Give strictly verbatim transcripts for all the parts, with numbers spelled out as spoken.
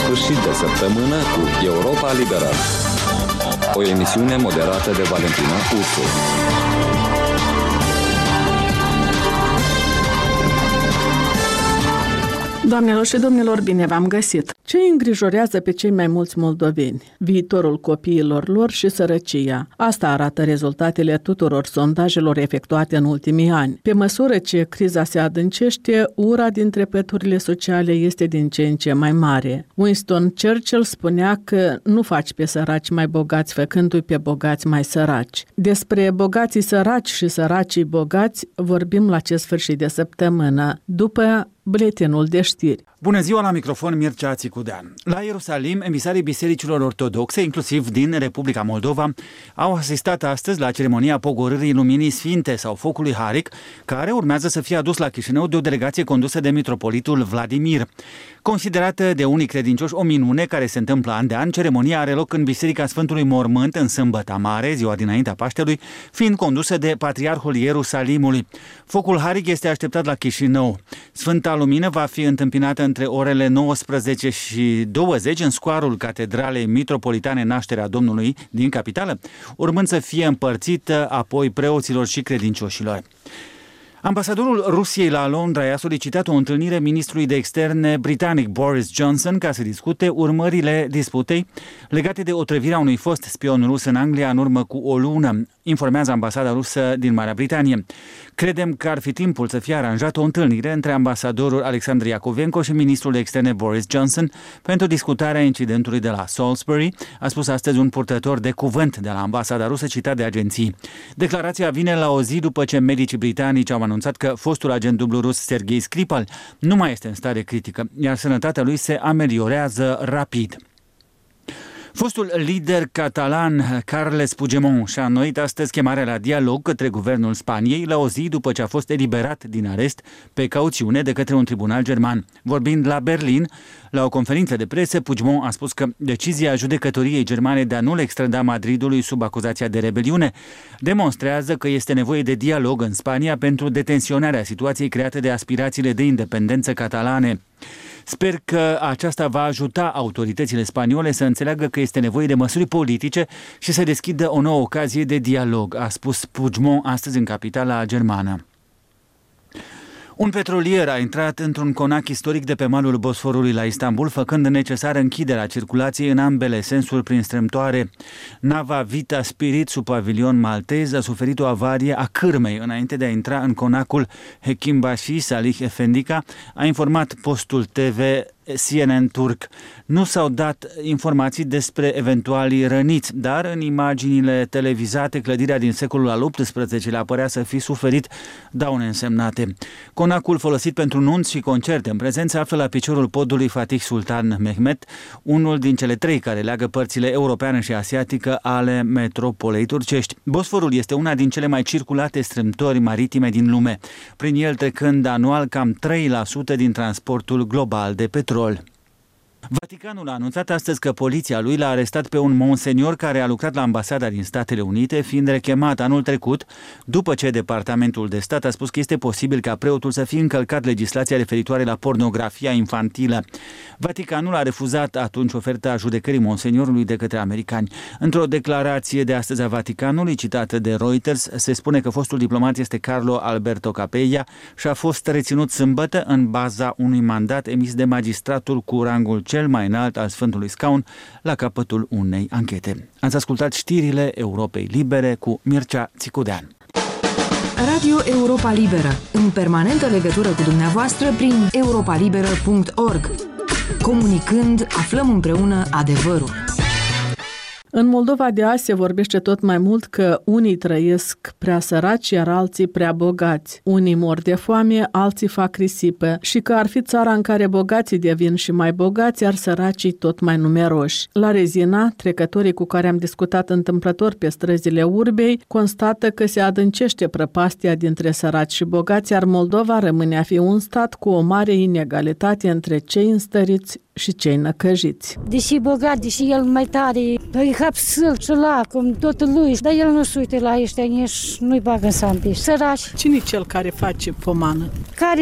sfârșit de săptămână cu Europa Liberă. O emisiune moderată de Valentina Ursu. Doamnelor și domnilor, bine v-am găsit! Ce îi îngrijorează pe cei mai mulți moldoveni? Viitorul copiilor lor și sărăcia. Asta arată rezultatele tuturor sondajelor efectuate în ultimii ani. Pe măsură ce criza se adâncește, ura dintre păturile sociale este din ce în ce mai mare. Winston Churchill spunea că nu faci pe săraci mai bogați făcându-i pe bogați mai săraci. Despre bogații săraci și săracii bogați vorbim la acest sfârșit de săptămână, după buletinul de știri. Bună ziua, la microfon Mircea Țicudean. La Ierusalim, emisarii bisericilor ortodoxe, inclusiv din Republica Moldova, au asistat astăzi la ceremonia pogorârii luminii sfinte sau focului Haric, care urmează să fie adus la Chișinău de o delegație condusă de mitropolitul Vladimir. Considerată de unii credincioși o minune care se întâmplă an de an, ceremonia are loc în Biserica Sfântului Mormânt, în sâmbătă mare, ziua dinaintea Paștelui, fiind condusă de Patriarhul Ierusalimului. Focul Haric este așteptat la Chișinău. Sfânta Lumină va fi întâmpinată între orele nouăsprezece și douăzeci în scoarul Catedralei Mitropolitane Nașterea Domnului din capitală, urmând să fie împărțită apoi preoților și credincioșilor. Ambasadorul Rusiei la Londra i-a solicitat o întâlnire ministrului de externe britanic Boris Johnson ca să discute urmările disputei legate de otrăvirea unui fost spion rus în Anglia în urmă cu o lună, informează ambasada rusă din Marea Britanie. Credem că ar fi timpul să fie aranjată o întâlnire între ambasadorul Alexandru Iacovenko și ministrul de externe Boris Johnson pentru discutarea incidentului de la Salisbury, a spus astăzi un purtător de cuvânt de la ambasada rusă citat de agenții. Declarația vine la o zi după ce medicii britanici au anunțat că fostul agent dublu rus Serghei Skripal nu mai este în stare critică, iar sănătatea lui se ameliorează rapid. Fostul lider catalan Carles Puigdemont și-a înnoit astăzi chemarea la dialog către guvernul Spaniei la o zi după ce a fost eliberat din arest pe cauțiune de către un tribunal german. Vorbind la Berlin, la o conferință de presă, Puigdemont a spus că decizia judecătoriei germane de a nu-l extrada Madridului sub acuzația de rebeliune demonstrează că este nevoie de dialog în Spania pentru detenționarea situației create de aspirațiile de independență catalane. Sper că aceasta va ajuta autoritățile spaniole să înțeleagă că este nevoie de măsuri politice și să deschidă o nouă ocazie de dialog, a spus Puigdemont astăzi în capitala germană. Un petrolier a intrat într-un conac istoric de pe malul Bosforului la Istanbul, făcând necesară închiderea circulației în ambele sensuri prin strâmtoare. Nava Vita Spirit, sub pavilion maltez, a suferit o avarie a cârmei înainte de a intra în conacul Hekimbashi Salih Efendika, a informat postul T V C N N turc. Nu s-au dat informații despre eventualii răniți, dar în imaginile televizate, clădirea din secolul al optsprezecelea părea să fi suferit daune însemnate. Conacul folosit pentru nunți și concerte în prezent se află la piciorul podului Fatih Sultan Mehmet, unul din cele trei care leagă părțile europeană și asiatică ale metropolei turcești. Bosforul este una din cele mai circulate strâmtori maritime din lume, prin el trecând anual cam trei la sută din transportul global de petrol. Vaticanul a anunțat astăzi că poliția lui l-a arestat pe un monsenior care a lucrat la ambasada din Statele Unite, fiind rechemat anul trecut, după ce Departamentul de Stat a spus că este posibil ca preotul să fie încălcat legislația referitoare la pornografia infantilă. Vaticanul a refuzat atunci oferta judecării monseniorului de către americani. Într-o declarație de astăzi a Vaticanului, citată de Reuters, se spune că fostul diplomat este Carlo Alberto Capella și a fost reținut sâmbătă în baza unui mandat emis de magistratul cu rangul cel mai înalt al Sfântului Scaun la capătul unei anchete. Ați ascultat știrile Europei Libere cu Mircea Țicudean. Radio Europa Liberă, în permanentă legătură cu dumneavoastră prin europa liberă punct org. Comunicând, aflăm împreună adevărul. În Moldova de azi se vorbește tot mai mult că unii trăiesc prea săraci, iar alții prea bogați. Unii mor de foame, alții fac risipă și că ar fi țara în care bogații devin și mai bogați, iar săracii tot mai numeroși. La Rezina, trecătorii cu care am discutat întâmplător pe străzile urbei constată că se adâncește prăpastia dintre săraci și bogați, iar Moldova rămâne a fi un stat cu o mare inegalitate între cei înstăriți și cei năcăjiți. Deși bogat, deși el mai tare, îi hapsâl și lacom, totul lui, dar el nu se uite la ăștia, nici nu-i bagă în sampi. Săraci. Cine e cel care face pomană? Care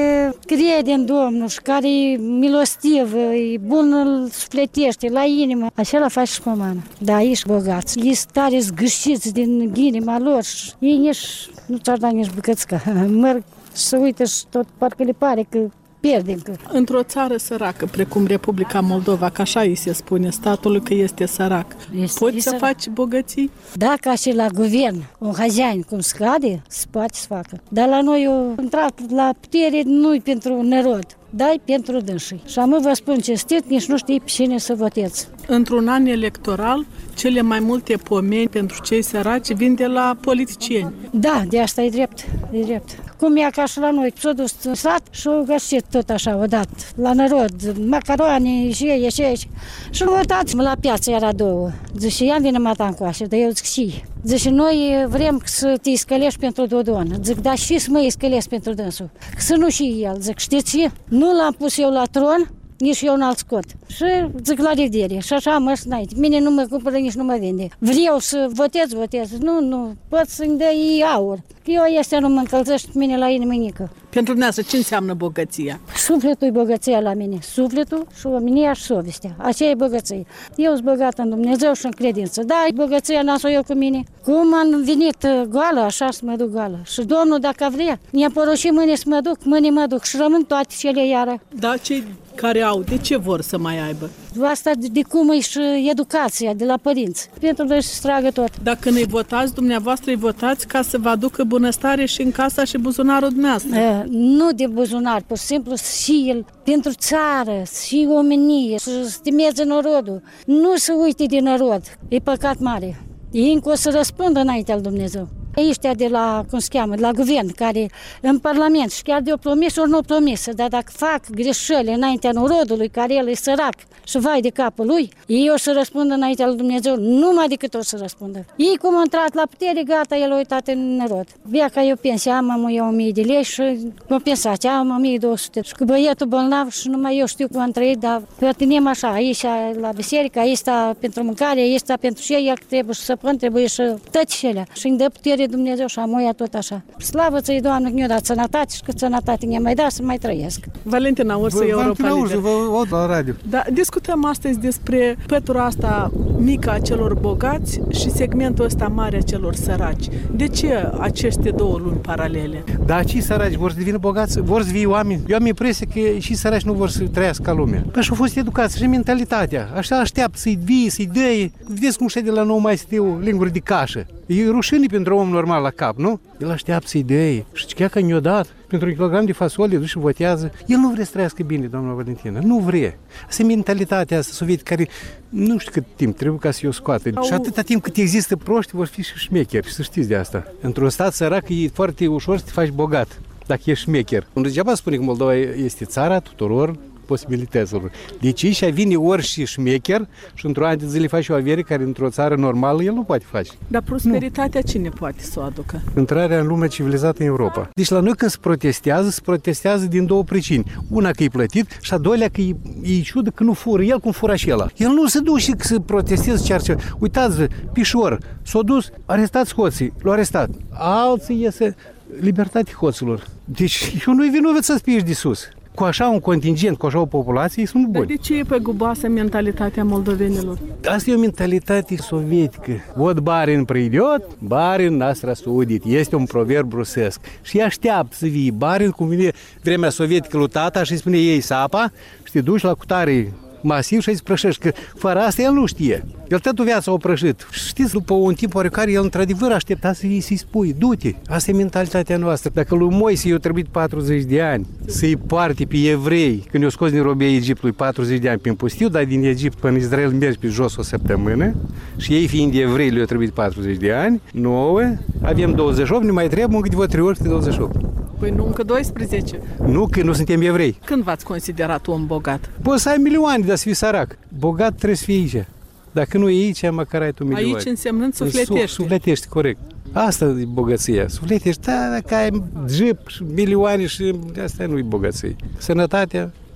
crede în Domnul și care e milostiv, e bun, îl sufletește la inimă, acela face și pomană. Da, ești bogați, ești tare zgâșiți din inima lor și ei nici nu ți-ar da nici bucățica. Merg și se uită și tot parcă le pare că pierde încă. Într-o țară săracă, precum Republica Moldova, că așa îi se spune statului că este sărac, este, poți să sărac. Faci bogății? Da, ca și la guvern, un hazian cum scade, se poate să facă. Dar la noi, eu intrat la putere nu-i pentru nerod, dai pentru dânsii. Și am vă spun cinstit, nici nu știi pe cine să votezi. Într-un an electoral, cele mai multe pomeni pentru cei săraci vin de la politicieni. Da, de asta e drept, e drept. Cum e ca și la noi, s-a dus în sat și au găsit tot așa, odată, la nărod, macaroane și ei, și ei. Și uitați, la piață era două. Zice, ia vine mata încoace, dar eu zic și. Zice, noi vrem să te scălești pentru Dodon. Zic, da, și să mă scălesc pentru dânsul. Să nu și el. Zic, știți ce? Nu l-am pus eu la tron, nici eu n-al scot. Și zic, la revedere. Și așa mă înainte. Mine nu mă cumpără, nici nu mă vinde. Vreau să votez, votez. Nu, nu, pot să-mi dai aur. Eu este nu mă încălzește mine la inimă nică. Pentru dumneavoastră, ce înseamnă bogăția? Sufletul e bogăția la mine. Sufletul și omenia și sovestea. Aceea e bogăție. Eu sunt bogată în Dumnezeu și în credință. Da, bogăția n-a eu cu mine. Cum am venit goală, așa să mă duc goală. Și Domnul, dacă vrea, mi-a poruncit mâine să mă duc, mâine mă duc și rămân toate cele iară. Da, cei care au, de ce vor să mai aibă? Asta de, de cum e și educația de la părinți. Pentru că se stragă tot. Dacă ne votați, dumneavoastră îi votați ca să vă aducă bunăstare și în casa și buzunarul dumneavoastră. E, nu de buzunar, pur și simplu și el pentru țară, și omenie, să stimeze norodul. Nu să uite de norod. E păcat mare. Ei încă o să răspundă înainte al Dumnezeu. Ăștia de la, cum se cheamă, de la guvern, care în Parlament și chiar de o promisă ori nu o promisă, dar dacă fac greșeli înaintea norodului, care el e sărac și vai de capul lui, ei o să răspundă înaintea lui Dumnezeu, numai decât o să răspundă. Ei cum au intrat la putere, gata, el a uitat în nerod. Bia ca eu pensia, am eu o mie de lei și compensația, am o mie două sute. Și cu băietul bolnav și numai eu știu cum am trăit, dar pertinem așa, aici la biserică, aici sta pentru mâncare, aici sta pentru și ea, trebuie să săpân, trebuie și tăți și alea. Și îmi dă putere Dumnezeu și amoia tot așa. Slavă ți-i, Doamne, că mi-a dat sănătate și cât sănătate mi-a mai dat să mai trăiesc. Valentina Ursu, Europa Liber. Vă aud la radio. Da, discutăm astăzi despre pătura asta mică a celor bogați și segmentul ăsta mare a celor săraci. De ce aceste două lumi paralele? Da, cei săraci vor să devină bogați, vor să fie oameni. Eu am impresia că și săraci nu vor să trăiască ca lumea. Păi și-au fost educați și mentalitatea. Așa așteaptă să-i vii, să-i dăi. Vezi cum știi de la nou mai stiu linguri de cașă. E rușine pentru om normal la cap, nu? El așteaptă să-i dăi. Și chiar că ne-o dat pentru un kilogram de fasole, duce și votează. El nu vrea să trăiască bine, doamna Valentina. Nu vrea. Asta e mentalitatea asta sovietică care nu știu cât timp trebuie ca să o scoată. Au... Și atâta timp cât există proști, vor fi și șmecheri. Să știți de asta. Într-un stat sărac e foarte ușor să te faci bogat dacă ești șmecher. Nu degeaba spune că Moldova este țara tuturor posibilităților. Deci aici vine orice șmecher și într-o an de zile faci o avere care într-o țară normală el nu poate face. Dar prosperitatea nu. Cine poate să o aducă? Intrarea în lumea civilizată în Europa. Deci la noi când se protestează, se protestează din două pricini. Una că e plătit și a doilea că e, e ciudă că nu fură. El cum fură și ăla. El nu se duce să protesteze ceea ce... Uitați-vă, Pișor s-a dus, arestați hoții, l-au arestat. Alții iese libertate hoților. Deci eu nu-i vinovat să spiești de sus. Cu așa un contingent, cu așa o populație, sunt buni. Dar de ce e păguboasă mentalitatea moldovenilor? Asta e o mentalitate sovietică. Vot барин придет, барин нас рассудит. Este un proverb rusesc. Și așteaptă să vii барин, cum vine vremea sovietică lui tata și spune ei sapa și te duci la cutare masiv și îi sprășești, că fără asta el nu știe. El toată viața a prășit. Știți, după un timp oarecare, el într-adevăr aștepta să-i, să-i spui, du-te. Asta e mentalitatea noastră. Dacă lui Moise i-a trebuit patruzeci de ani să-i parte pe evrei, când i-a scos din robia Egiptului patruzeci de ani prin pustiu, dar din Egipt până în Israel mergi pe jos o săptămână și ei fiind evrei le-a trebuit patruzeci de ani, nouă, avem douăzeci și opt, ne mai trebuie încă de vreo trei ori de douăzeci și opt. Păi nu încă doisprezece. Nu, că nu suntem evrei. Când v-ați considerat om bogat? Poți să ai milioane, dar să fii sărac. Bogat trebuie să fii aici. Dacă nu e aici, măcar ai tu milioane. Aici însemnând sufletești. Sufletești, corect. Asta e bogăția. Sufletești, da, dacă ai jeep și milioane și asta nu e bogăție. Sănătatea,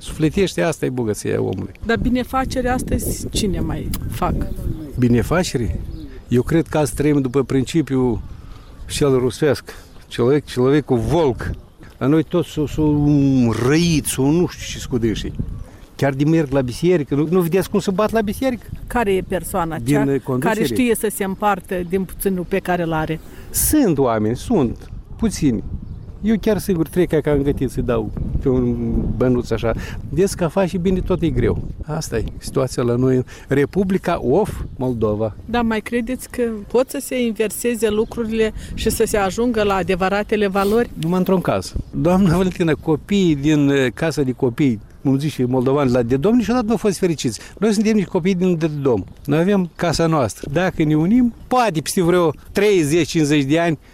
Sufletește, asta e bogăția omului. Dar binefacerea astăzi cine mai fac? Binefacere? Eu cred că azi trăim după principiul cel rusesc. Человек, человекul volc. La noi toți s-o, s-o răit, s-o nu știu ce scudâșii. Chiar de merg la biserică, nu, nu vedeți cum se bat la biserică? Care e persoana Din cea conducere. care știe să se împartă din puținul pe care îl are? Sunt oameni, sunt, puțini. Eu chiar sigur trec ca îngătit să dau pe un bănuț așa. Des că faci bine, tot e greu. Asta e situația la noi. Republica of Moldova. Dar mai credeți că pot să se inverseze lucrurile și să se ajungă la adevăratele valori? Numai într-un caz. Doamna Valentina, copiii din casa de copii, cum zice moldovani, la de domn, niciodată nu au fost fericiți. Noi suntem nici copii din de domn. Noi avem casa noastră. Dacă ne unim, poate peste vreo treizeci cincizeci de ani,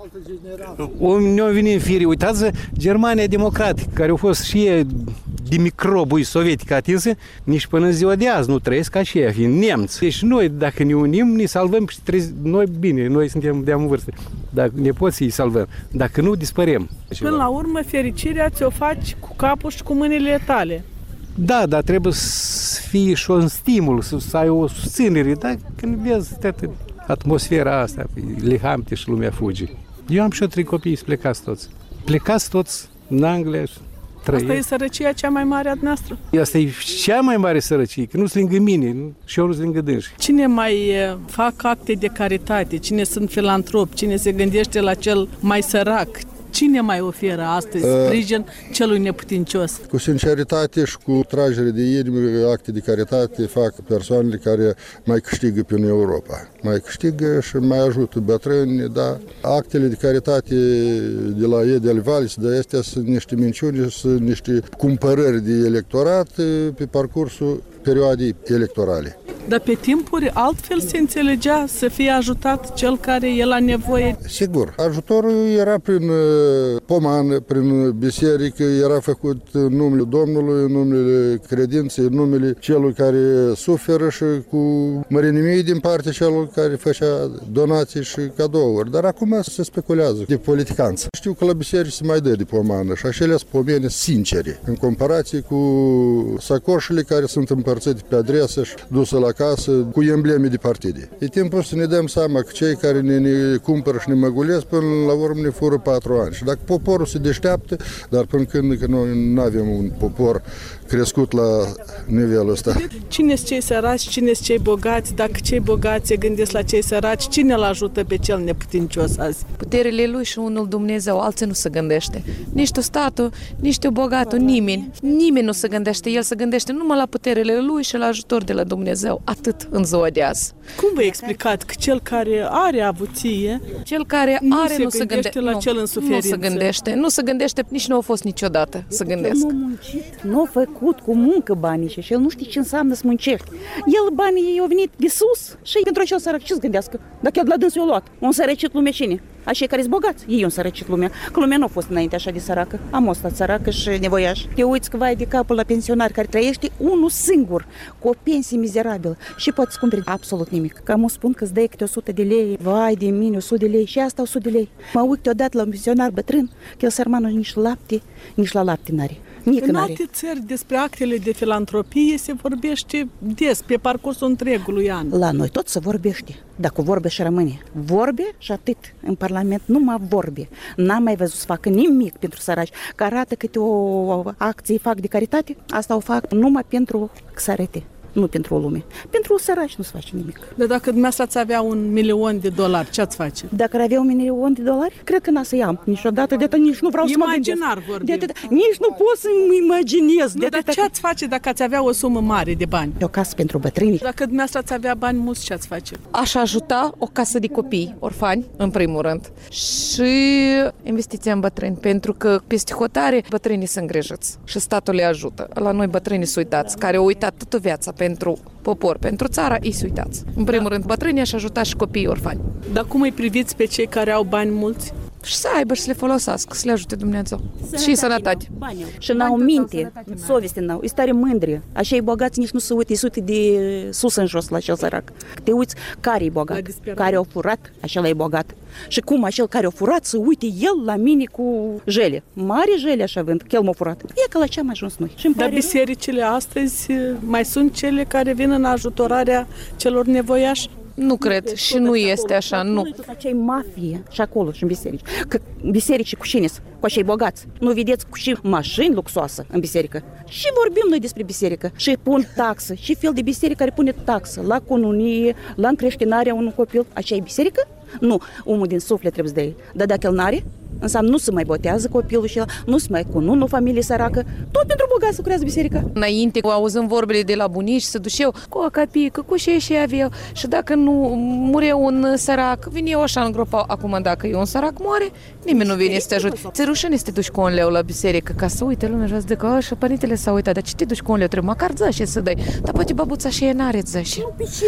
ne-au venit în fire. Uitați-vă, Germania democratică, care a fost și e de microbul sovietic atinsă, nici până în ziua de azi nu trăiesc ca și ea, fiind nemți. Deci noi, dacă ne unim, ne salvăm și trezi, noi bine, noi suntem de am vârstă. Dacă ne poți să-i salvăm. Dacă nu, dispărem. Până la urmă, fericirea ți-o faci cu capul și cu mâinile tale. Da, dar trebuie să fie și un stimul, să, să ai o susținere. Dar când vezi toată atmosfera asta, lihamte și lumea fuge. Eu am și eu trei copii, să plecați toți. Plecați toți în Anglia. Trăiesc. Asta e sărăcia cea mai mare a noastră. Asta e cea mai mare sărăcie, că nu sunt lângă mine și eu nu sunt lângă dânsi. Cine mai fac acte de caritate, cine sunt filantropi, cine se gândește la cel mai sărac, cine mai oferă astăzi sprijin celui neputincios? Cu sinceritate și cu tragere de inimă, acte de caritate fac persoanele care mai câștigă pe Europa. Mai câștigă și mai ajută bătrâni, dar actele de caritate de la Edel Valls, de astea sunt niște minciuni, sunt niște cumpărări de electorat pe parcursul perioadei electorale. Dar pe timpuri altfel se înțelegea să fie ajutat cel care e la nevoie? Sigur. Ajutorul era prin pomană, prin biserică, era făcut în numele Domnului, în numele credinței, în numele celui care suferă și cu mărinimii din partea celor care făcea donații și cadouri. Dar acum se speculează de politicanță. Știu că la biserică se mai dă de pomană și acelea sunt pomene sincere, în comparație cu sacoșele care sunt împărțite pe adresă și duse la casă cu embleme de partide. E timpul să ne dăm seama că cei care ne, ne cumpără și ne măgulesc până la urmă ne fură patru ani. Și dacă poporul se deșteaptă, dar până când că noi nu avem un popor crescut la nivelul ăsta. Cine sunt cei săraci, cine sunt cei bogați? Dacă cei bogați se gândesc la cei săraci, cine îl ajută pe cel neputincios azi? Puterile lui și unul Dumnezeu, alții nu se gândește. Nici tu statul, nici tu bogatul, nimeni. Nimeni nu se gândește. El se gândește numai la puterile lui și la ajutor de la Dumnezeu. Atât în ziua de azi. Cum vă explicați că cel care are avuție, cel care nu are se nu se gândește la nu, cel în suferință? Nu se gândește. Nu se gândește, nici nu a fost niciodată să gândesc. Nu a muncit, nu a făcut cu muncă banii și el nu știe ce înseamnă să muncești. El banii i-au venit de sus și pentru acel sărac ce-ți gândească? Dacă el de la dânsul i-a luat, un sărăcit lumea cine? Așa care-s bogați, ei au sărăcit lumea. Că lumea nu a fost înainte așa de săracă. Am stat săracă și nevoiaș. Te uiți că vai de capul la pensionar care trăiește unul singur, cu o pensie mizerabilă și poți cumperi absolut nimic. Cam o spun că îți dai câte o sută de lei, vai de mine, o sută de lei și asta o sută de lei. Mă uit odată la un pensionar bătrân, că el sărmanul nici lapte, nici la lapte n-are. În alte țări despre actele de filantropie se vorbește des, pe parcursul întregului an. La noi tot se vorbește, dacă vorbe și rămâne. Vorbe și atât. În Parlament numai vorbe. N-am mai văzut să facă nimic pentru săraci. Că arată câte o acție fac de caritate, asta o fac numai pentru să arate. Nu pentru o lume. Pentru săraci nu se face nimic. Dar dacă dumneavoastră ați avea un milion de dolari, ce ați face? Dacă ar avea un milion de dolari, cred că n-a să iau niciodată. De atât nici nu vreau Imaginar să mă gândesc. vorbim. De atât, nici nu pot să-mi imaginez. Nu, de dar atât, ce ați face dacă ați avea o sumă mare de bani? O casă pentru bătrâni. Dacă dumneavoastră ați avea bani mulți, ce ați face? Aș ajuta o casă de copii, orfani, în primul rând. Și investiția în bătrâni, pentru că peste hotare bătrânii sunt îngrijiți și statul le ajută. La noi bătrânii sunt uitați, care au uitat toată viața pentru popor, pentru țara, îi uitați. În primul da. rând, bătrânii aș ajuta și copiii orfani. Dar cum îi priviți pe cei care au bani mulți? și să aibă și să le folosească, să le ajute Dumnezeu. Și sănătate. Și n-au minte, soveste n-au, e stare mândri. Așa e bogați, nici nu se uite, se uite de sus în jos la cel sărac. Te uiți care e bogat, care a furat, acela e bogat. Și cum acel care a furat să uite el la mine cu jele. Mare jele așa vând, că el m-a furat. E că la ce am ajuns noi. Dar bisericile astăzi mai sunt cele care vin în ajutorarea celor nevoiași? Nu cred și nu este așa, nu. Acea mafie și acolo și în biserici. Că biserici cu cine cu acei bogați. Nu vedeți cu și mașini luxoase în biserică. Și vorbim noi despre biserică. Și pun taxă. Și fel de biserică care pune taxă la cununie, la încreștinarea unui copil. Așa e biserică? Nu. Omul din suflet trebuie să dea. Dar dacă el n-are, înseamnă nu se mai botează copilul și el, nu se mai cunună o familie săracă. Tot pentru bogați lucrează biserica. Înainte, auzând vorbele de la bunici, se duceau cu o capică, cu ce și aveau. Și dacă nu murea un sărac, vine eu așa îngropau. Acum, dacă e un sărac moare, nimeni nu vine să te ajute. Ți rușine să te duci cu un leu la biserică, ca să uite lumea și să zică, așa, părintele s-a uitat, dar ce te duci cu un leu? Trebuie măcar zășe să dai. Dar poate babuța și e n-are zășe.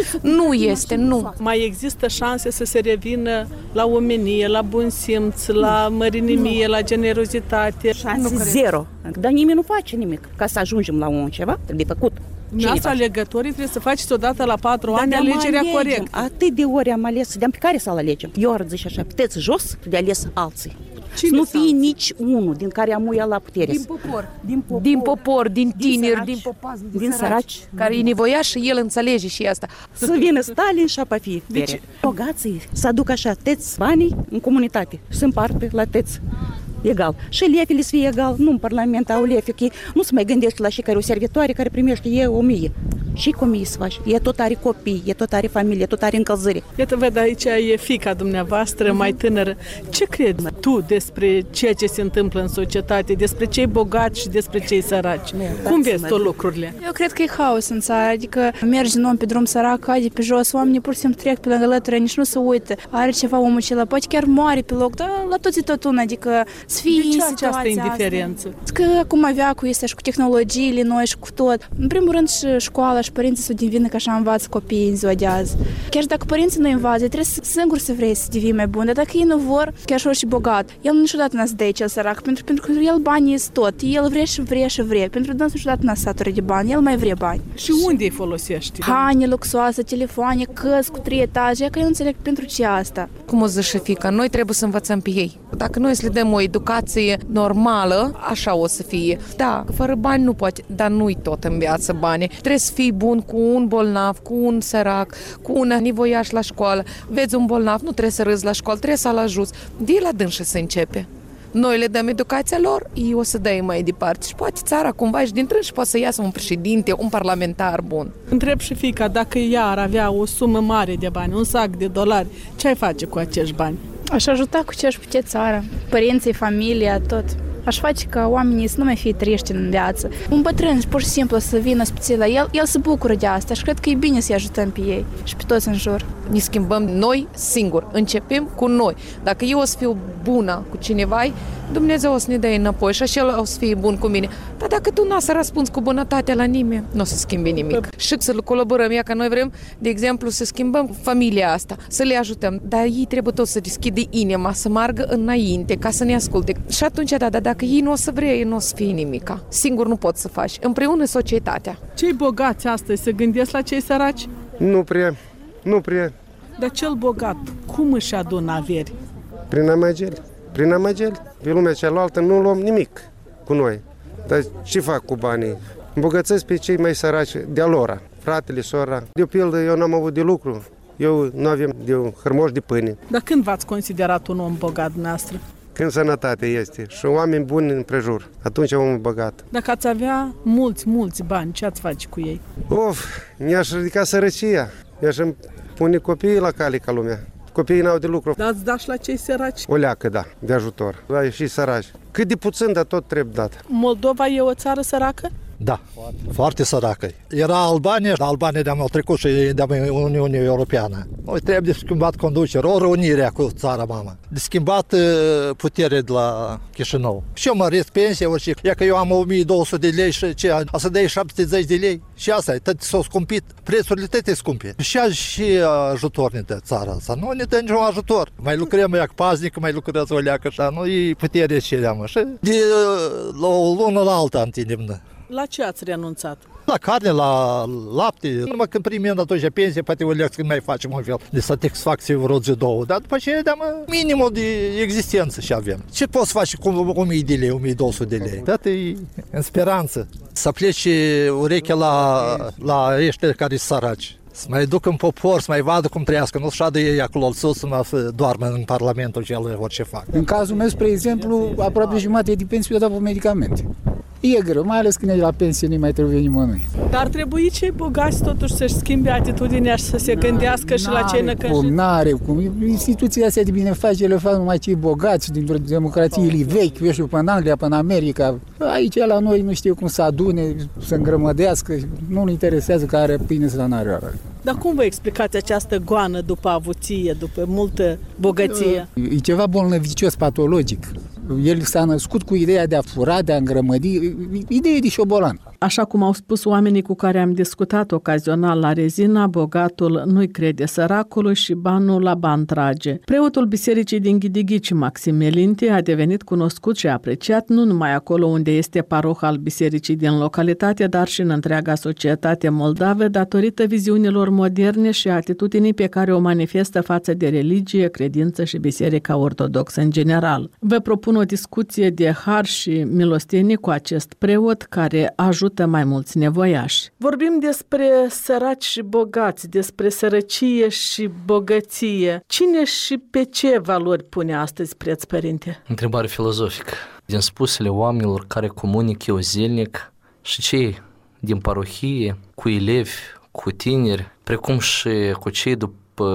Nu este, nu. Mai există șanse să se revină la omenie, la bun simț, la mărinimie, la generozitate? Șanse zero. Dar nimeni nu face nimic. Ca să ajungem la un ceva, trebuie făcut. Asta alegătorii trebuie să faceți odată la patru ani alegerea corectă. Atât de ori am ales, de pe care să-l alegem? Eu ar zice așa, puteți jos de ales alții. Cine nu fie nici unul din care am uia la putere. Din popor. Din popor, din, popor, din tineri, din popați, din, din săraci. Care e nevoia și el înțelege și asta. Să vină Stalin și apa fie putere. Bogații să aduc așa teți banii în comunitate și să împartă la teți. Egal. Și lefele să fie egal. Nu în Parlament au lefe, că nu se mai gândește la și care o servitoare care primește e o mie. Și cu mie să faci. E tot are copii, e tot are familie, tot are încălzire. Iată, văd, aici e fiica dumneavoastră, mai tânără. Ce crezi tu despre ceea ce se întâmplă în societate, despre cei bogați și despre cei săraci? Cum vezi tu lucrurile? Eu cred că e haos în țară, adică mergi un om pe drum sărac, cade pe jos, oamenii pur și simplu trec pe lângă lătură, nici nu se uită. Are ceva omul acela, poate chiar moare pe loc, dar la toți tot una, adică să fie de ce această indiferență? Asta. Că acum veacul este și cu tehnologiile noi și cu tot. În primul rând și școala și părinții să devină că așa învață copiii în ziua de azi. Chiar și dacă părinții nu învață, trebuie să singur să vrei să devii mai bun, dar dacă ei nu vor, chiar și orice bogat, el niciodată n-a să dea cel sărac, pentru, pentru că el banii este tot. El vrea și vrea și vrea. Pentru dânsul niciodată n-a satură de bani, el mai vrea bani. Și unde îi folosești? Haine luxoase, telefoane, căzi cu trei etaje, că eu nu înțeleg pentru ce asta. Cum o zice fiica, noi trebuie să învățăm pe ei. Dacă noi să le dăm o educație normală, așa o să fie. Da, fără bani nu poate, dar nu-i tot în viață bani. Trebuie să fii bun cu un bolnav, cu un sărac, cu un nevoiaș la școală. Vezi un bolnav, nu trebuie să râzi la școală, trebuie să-l ajuți. De la dânșă să începe. Noi le dăm educația lor, ei o să dea mai departe. Și poate țara cumva și dintre și poate să iasă un președinte, un parlamentar bun. Întreb și fiica, dacă ea ar avea o sumă mare de bani, un sac de dolari, ce ai face cu acești bani? Aș ajuta cu ce aș putea țara, părinții, familia, tot. Aș face ca oamenii să nu mai fie triști în viață. Un bătrân, pur și simplu, să vină spiții la el, el se bucură de asta și cred că e bine să-i ajutăm pe ei și pe toți în jur. Ne schimbăm noi singuri, începem cu noi. Dacă eu o să fiu bună cu cineva, Dumnezeu o să ne dea înapoi și așa o să fie bun cu mine. Dar dacă tu nu o să răspunzi cu bunătatea la nimeni, nu o să schimbi nimic. Și să colaborăm, ea că noi vrem, de exemplu, să schimbăm familia asta, să le ajutăm, dar ei trebuie tot să deschide inima, să meargă înainte, ca să ne asculte. Și atunci, da, dar dacă ei nu o să vrea, nu o să fie nimica. Singur nu poți să faci. Împreună societatea. Cei bogați astăzi se gândesc la cei săraci? Nu prea, nu prea. Dar cel bogat, cum își adună averi? Prin amăgeli. Prin amăgeli. Pe lumea cealaltă nu luăm nimic cu noi. Dar ce fac cu banii? Îmbogățesc pe cei mai săraci de-a lor, fratele, sora. De pildă, eu n-am avut de lucru. Eu nu avem de un hărmoș de pâine. Dar când v-ați considerat un om bogat dumneavoastră? Când sănătate este și oameni buni în prejur, atunci omul bogat. Dacă ați avea mulți, mulți bani, ce ați face cu ei? Of, mi-aș ridica sărăcia. Mi-aș pune copiii la cale ca lumea. Copiii n-au de lucru. Dar ați dat și la cei săraci? O leacă, da, de ajutor. Da, și săraci. Cât de puțin, dar tot trebuie dat. Moldova e o țară săracă? Da, foarte, foarte săracă. Era Albania, Albania de-am trecut și de-am Uniunea Europeană. Noi trebuie de schimbat conducere, o reunire cu țara mama. De schimbat putere de la Chișinău. Și eu măresc pensia, orice. E că eu am o mie două sute de lei și ce, a să dai șapte sute de lei. Și asta e, tot s-au scumpit. Prețurile toate scumpe. Și și ajutor ne dă țara asta. Nu ne dă niciun ajutor. Mai lucrăm ea paznic, mai lucrează o leacă așa. Nu e putere ce le-am. Și de la o lună la alta întindem. La ce ați renunțat? La carne, la lapte. Numai când primim atunci pensie, poate o lecție când mai facem un fel de satisfacție vreo zi două. Dar după aceea dăm minimul de existență și avem. Ce poți face cu o mie de lei, o mie două sute de lei? Dat e în speranță. Să pleci urechea la, la ăștia care sunt săraci. Să mai duc în popor, să mai vadă cum trăiască, nu șadă ei acolo sus să doarmă în Parlamentul și el orice fac. În cazul meu, spre exemplu, aproape jumătate de pensie o dau pe medicamente. E greu, mai ales când e la pensie, nu mai trebuie nimănui. Dar ar trebui cei bogați totuși să-și schimbe atitudinea și să se gândească și la cei năcăjiți. N-are cum, instituția astea de binefacere le fac numai cei bogați dintr-o democrație vechi, eu știu, până în Anglia, până în America. Aici la noi nu știu cum să adune, să îngrămădească, nu-l interesează că are pâine sau n-are oară. Dar cum vă explicați această goană după avuție, după multă bogăție? E ceva bolnăvicios, patologic. El s-a născut cu ideea de a fura, de a îngrămădi, idee de șobolan. Așa cum au spus oamenii cu care am discutat ocazional la Rezina, bogatul nu-i crede săracului și banul la ban trage. Preotul bisericii din Ghidighici, Maxim Melinti, a devenit cunoscut și apreciat nu numai acolo unde este paroh al bisericii din localitate, dar și în întreaga societate moldavă, datorită viziunilor moderne și atitudinii pe care o manifestă față de religie, credință și biserica ortodoxă în general. Vă propun o discuție de har și milostenie cu acest preot care ajută mai mulți nevoiași. Vorbim despre săraci și bogați, despre sărăcie și bogăție. Cine și pe ce valori pune astăzi preț, părinte? Întrebare filozofică. Din spusele oamenilor care comunic eu zilnic și cei din parohie, cu elevi, cu tineri, precum și cu cei după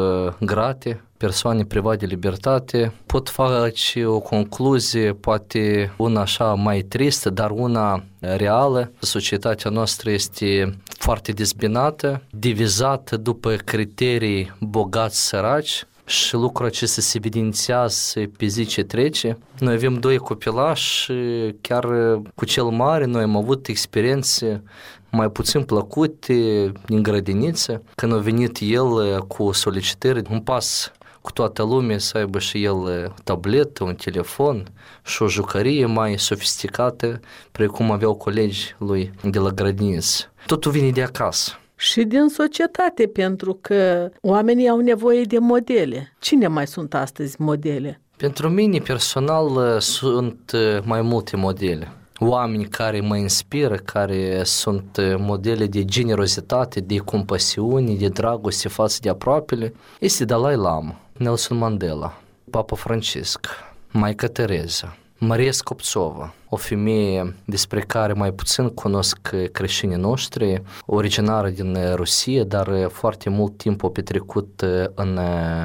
grate, persoane private de libertate, pot face o concluzie, poate una așa mai tristă, dar una reală. Societatea noastră este foarte dezbinată, divizată după criterii bogați-săraci și lucrul acesta se evidențiază pe zi ce trece. Noi avem doi copilași și chiar cu cel mare noi am avut experiențe mai puțin plăcute în grădiniță, când a venit el cu solicitări, un pas cu toată lumea să aibă și el tabletă, un telefon și o jucărie mai sofisticată, precum aveau colegi lui de la grădiniță. Totul vine de acasă. Și din societate, pentru că oamenii au nevoie de modele. Cine mai sunt astăzi modele? Pentru mine, personal, sunt mai multe modele. Oameni care mă inspiră, care sunt modele de generozitate, de compasiune, de dragoste față de aproapele, este Dalai Lama, Nelson Mandela, Papa Francisc, Maica Tereza, Maria Scopțova, o femeie despre care mai puțin cunosc creștinii noștri, originară din Rusia, dar foarte mult timp a petrecut în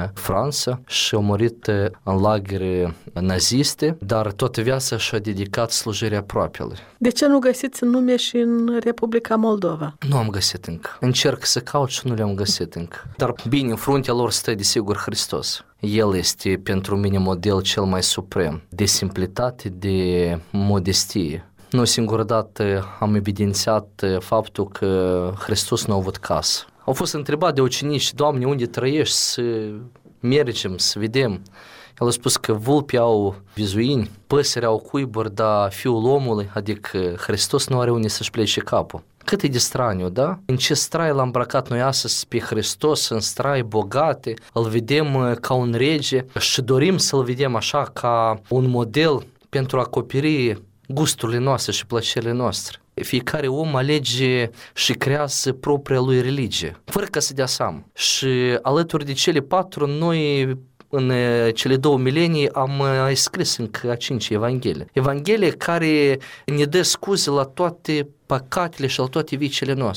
Franța și a murit în lagăre naziste, dar toată viața și-a dedicat slujirea aproapelui. De ce nu găsiți nume și în Republica Moldova? Nu am găsit încă. Încerc să caut și nu le-am găsit încă. Dar bine, în fruntea lor stă desigur Hristos. El este pentru mine model cel mai suprem, de simplitate, de modestie. Nu singură dată am evidențiat faptul că Hristos nu a avut casă. Au fost întrebat de ucenici, Doamne, unde trăiești, să mergem, să vedem. El a spus că vulpii au vizuini, păsări au cuiburi, dar Fiul omului, adică Hristos, nu are unde să-și plece capul. Cât e de straniu, da? În ce strai l-am îmbrăcat noi astăzi pe Hristos, în strai bogate, îl vedem ca un rege și dorim să-l vedem așa ca un model pentru a acoperi gusturile noastre și plăcerile noastre. Fiecare om alege și creează propria lui religie, fără ca să dea seama. Și alături de cele patru, noi în cele două milenii am scris încă a cincea Evanghelie. Evanghelie care ne dă scuze la toate păcatele și la toate viciile noastre.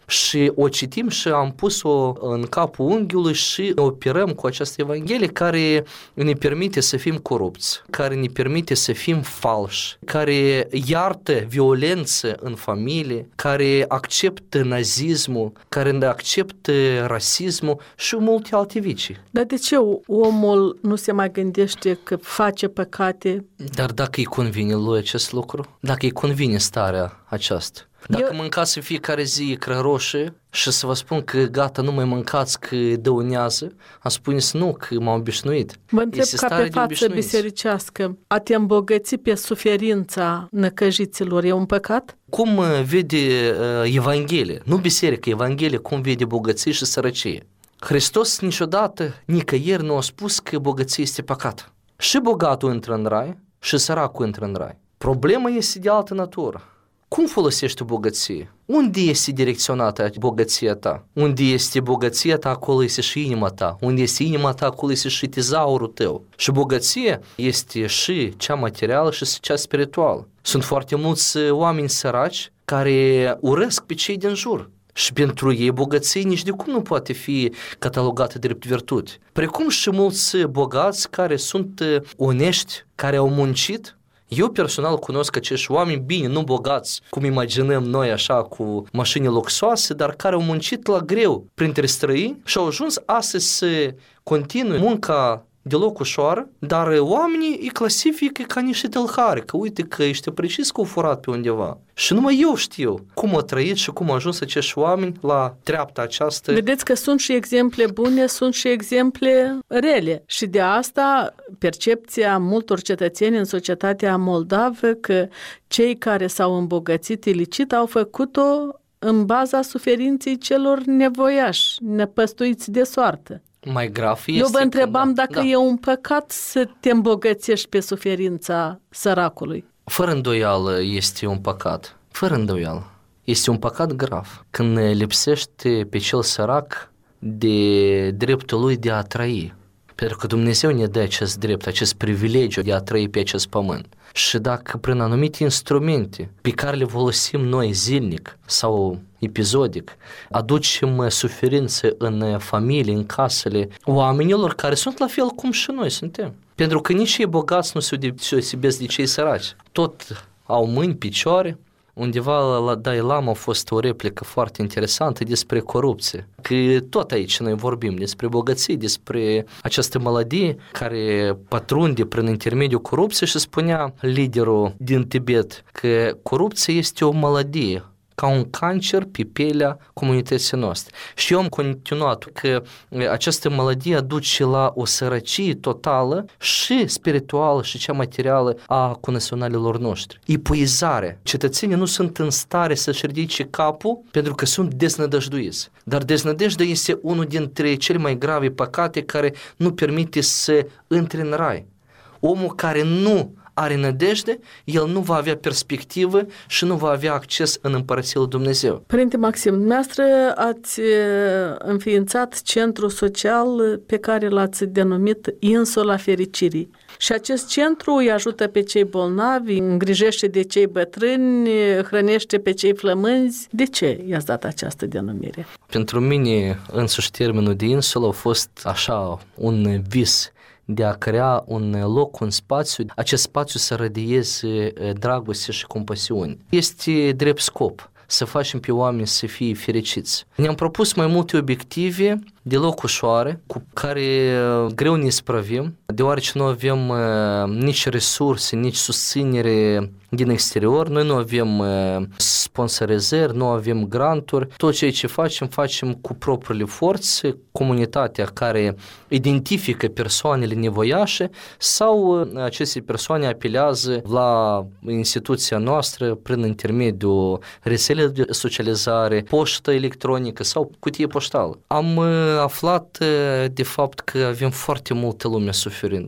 și o citim și am pus-o în capul unghiului și ne operăm cu această Evanghelie care ne permite să fim corupți, care ne permite să fim falși, care iartă violență în familie, care acceptă nazismul, care acceptă rasismul și multe alte vicii. Dar de ce omul nu se mai gândește că face păcate? Dar dacă îi convine lui acest lucru, dacă îi convine starea aceasta, dacă Eu... mâncați în fiecare zi icră roșie și să vă spun că gata, nu mai mâncați că dăunează, am spune să nu, că m-am obișnuit. Mă întreb ca pe față bisericească, a te îmbogăți pe suferința năcăjiților e un păcat? Cum vede uh, Evanghelia, nu biserică, Evanghelia, cum vede bogăție și sărăcie? Hristos niciodată, nicăieri nu a spus că bogăție este păcat. Și bogatul intră în rai și săracul intră în rai. Problema este de altă natură. Cum folosești bogăție? Unde este direcționată bogăția ta? Unde este bogăția ta, acolo este și inima ta. Unde este inima ta, acolo este și tezaurul tău. Și bogăția este și cea materială și cea spirituală. Sunt foarte mulți oameni săraci care urăsc pe cei din jur. Și pentru ei bogăție nici de cum nu poate fi catalogată drept virtute. Precum și mulți bogați care sunt onești, care au muncit. Eu personal cunosc acești oameni, bine, nu bogați, cum imaginăm noi așa cu mașini luxoase, dar care au muncit la greu printre străini și au ajuns astăzi să continue munca deloc ușoară, dar oamenii îi clasifică ca niște tâlhari, că uite că ești precis că au furat pe undeva. Și numai eu știu cum au trăit și cum au ajuns acești oameni la treapta aceasta. Vedeți că sunt și exemple bune, sunt și exemple rele. Și de asta percepția multor cetățeni în societatea moldavă că cei care s-au îmbogățit ilicit au făcut-o în baza suferinței celor nevoiași, nepăstuiți de soartă. Mai grav este. Eu vă întrebam da, dacă da. e un păcat să te îmbogățești pe suferința săracului. Fără îndoială este un păcat. Fără îndoială. Este un păcat grav. Când lipsește pe cel sărac de dreptul lui de a trăi. Pentru că Dumnezeu ne dă acest drept, acest privilegiu de a trăi pe acest pământ. Și dacă prin anumite instrumente pe care le folosim noi zilnic sau episodic, aducem suferință în familie, în casele oamenilor care sunt la fel cum și noi suntem. Pentru că nici cei bogați nu se deosebesc de cei săraci. Tot au mâini, picioare. Undeva la Dalai Lama a fost o replică foarte interesantă despre corupție. Că tot aici noi vorbim despre bogăție, despre această maladie care pătrunde prin intermediul corupției și spunea liderul din Tibet că corupția este o maladie, ca un cancer pe pielea comunității noastre. Și eu am continuat că această maladie aduce la o sărăcie totală și spirituală și cea materială a conaționalilor noștri. Epuizarea. Cetățenii nu sunt în stare să-și ridice capul pentru că sunt deznădăjduiți. Dar deznădejdea este unul dintre cele mai grave păcate care nu permite să intre în rai. Omul care nu are nădejde, el nu va avea perspectivă și nu va avea acces în Împărăția lui Dumnezeu. Părinte Maxim, dumneavoastră ați înființat centru social pe care l-ați denumit Insula Fericirii. Și acest centru îi ajută pe cei bolnavi, îngrijește de cei bătrâni, hrănește pe cei flămânzi. De ce i-ați dat această denumire? Pentru mine, însuși termenul de insulă a fost așa un vis de a crea un loc, un spațiu, acest spațiu să radieze dragoste și compasiune. Este drept scop să facem pe oameni să fie fericiți. Ne-am propus mai multe obiective deloc ușoare, cu care greu ne spravim, deoarece nu avem uh, nici resurse, nici susținere din exterior, noi nu avem uh, sponsorizări, nu avem granturi, tot ceea ce facem, facem cu propriile forțe, comunitatea care identifică persoanele nevoiașe sau uh, aceste persoane apelează la instituția noastră prin intermediul rețelei de socializare, poștă electronică sau cutie poștală. Am uh, aflat de fapt că avem foarte multă lume suferind.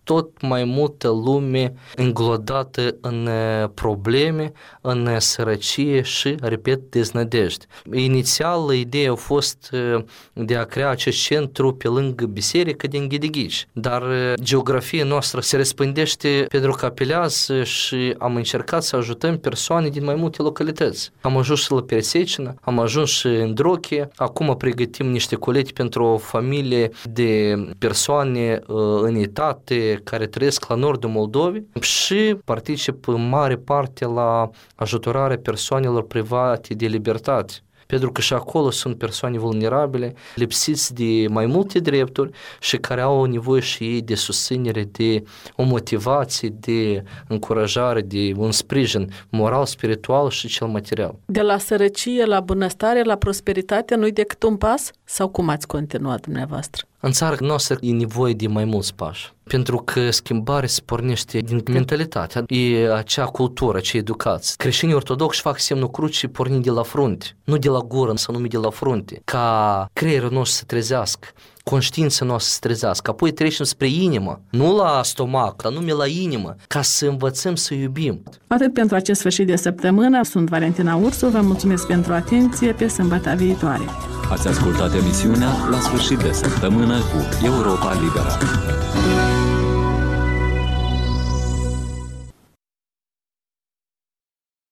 tot mai multă lume înglodată în probleme, în sărăcie și, repet, deznădejde. Inițial, ideea a fost de a crea acest centru pe lângă biserică din Ghidighici, dar geografia noastră se răspândește pentru că apelează și am încercat să ajutăm persoane din mai multe localități. Am ajuns și la Peresecină, am ajuns și în Drochie, acum pregătim niște colete pentru o familie de persoane în etate care trăiesc la nordul Moldovei și particip în mare parte la ajutorarea persoanelor private de libertate. Pentru că și acolo sunt persoane vulnerabile, lipsiți de mai multe drepturi și care au nevoie și ei de susținere, de o motivație, de încurajare, de un sprijin moral, spiritual și cel material. De la sărăcie la bunăstare, la prosperitate, nu-i decât un pas? Sau cum ați continuat dumneavoastră? În țara noastră e nevoie de mai mulți pași, pentru că schimbarea se pornește din mentalitatea, e acea cultură, acea educație. Creștinii ortodoxi fac semnul crucii pornind de la frunte, nu de la gură, să numai de la frunte, ca creierul nostru să trezească, conștiința noastră să trezească, apoi trecem spre inimă, nu la stomac, dar numai la inimă, ca să învățăm să iubim. Atât pentru acest sfârșit de săptămână, sunt Valentina Ursu, vă mulțumesc pentru atenție, pe sâmbătă viitoare. Ați ascultat emisiunea La sfârșit de săptămână cu Europa Liberă.